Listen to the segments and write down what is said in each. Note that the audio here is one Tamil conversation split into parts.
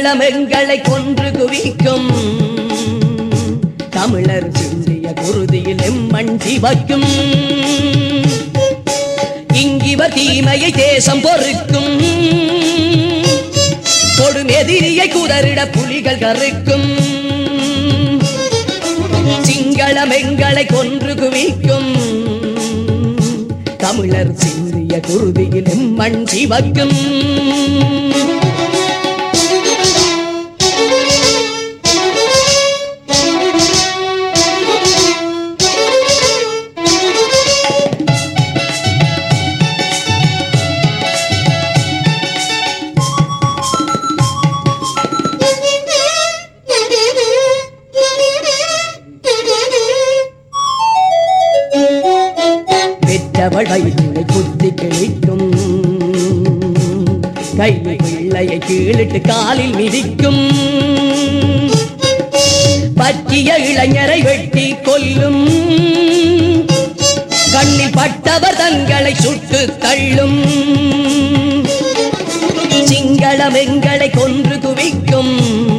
சிங்களம் எங்களை கொன்று குவிக்கும் தமிழர் சிந்திய குருதியில் எம்மண் சிவக்கும் இங்கிவர் தீமையை தேசம் பொறுக்கும் கொடும் எதிரியை குதறிட புலிகள் கறுக்கும் சிங்களம் எங்களை கொன்று குவிக்கும் தமிழர் சிந்திய குருதியில் எம்மண் சிவக்கும் வயிற்றை குத்தி கிழிக்கும் கை பிள்ளையை கீழிட்டு காலில் மிதிக்கும் பற்றிய இளைஞரை வெட்டி கொல்லும் கண்ணில் பட்டவர் தங்களை சுட்டு தள்ளும் சிங்களம் எங்களை கொன்று குவிக்கும்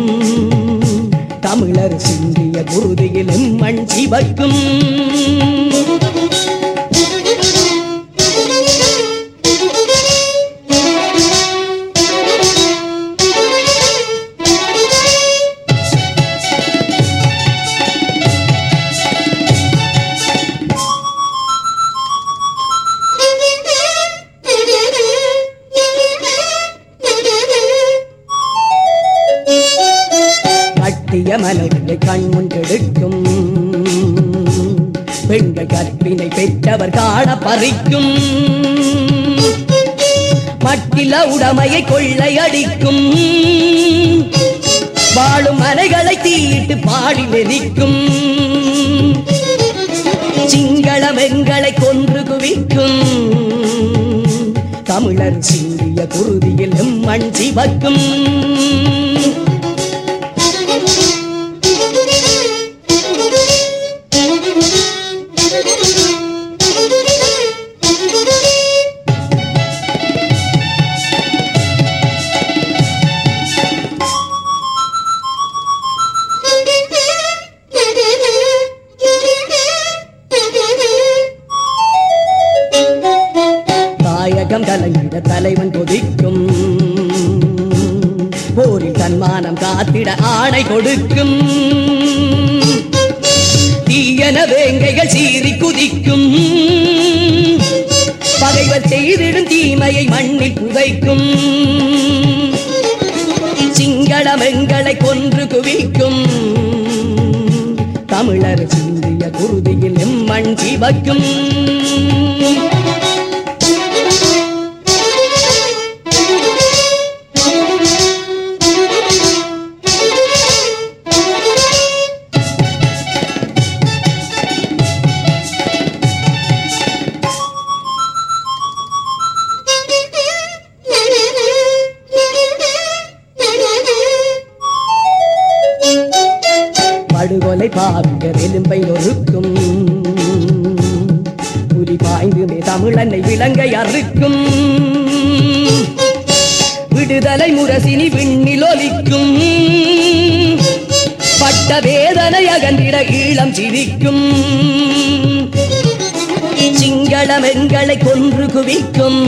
தமிழர் சிந்திய குருதியில் எம்மண் சிவக்கும் மலர்களை கண்முன் கெடுக்கும் பெண்கள் கற்பினை பெற்றவர் காண பறிக்கும் மட்டில உடமையை கொள்ளையடிக்கும் வாழும் மனைகளை தீயிட்டு பாடி நெறிக்கும் சிங்களம் எங்களை கொன்று குவிக்கும் தமிழர் சிந்திய குருதியில் எம்மண் சிவக்கும் கலங்கிட தலைவன் கொதிக்கும் போரில் தன்மானம் காத்திட ஆணை கொடுக்கும் தீயன வேங்கைகள் சீறி குதிக்கும் பகைவர் செய்திடும் தீமையை மண்ணில் புதைக்கும் சிங்களம் எங்களை கொன்று குவிக்கும் தமிழர் சிந்திய குருதியில் எம்மண் சிவக்கும் படுகொலை பாவியர் எலும்பை நொறுக்கும் புலி பாய்ந்துமே தமிழனை விலங்கை அறுக்கும் விடுதலை முரசினி விண்ணில் ஒலிக்கும் பட்ட வேதனை அகன்றிட ஈழம் சிரிக்கும் சிங்களம் எங்களை கொன்று குவிக்கும்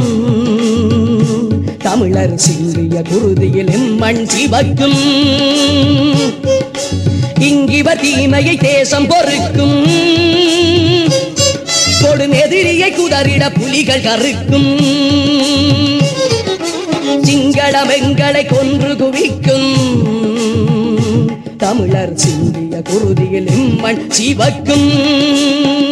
தமிழர் சிந்திய குருதியில் எம்மண் சிவக்கும் இங்கிவர் தீமையை தேசம் பொறுக்கும் கொடும் எதிரியை குதறிட புலிகள் கறுக்கும் சிங்களம் எங்களை கொன்று குவிக்கும் தமிழர் சிந்திய குருதியில் எம்மண் சிவக்கும்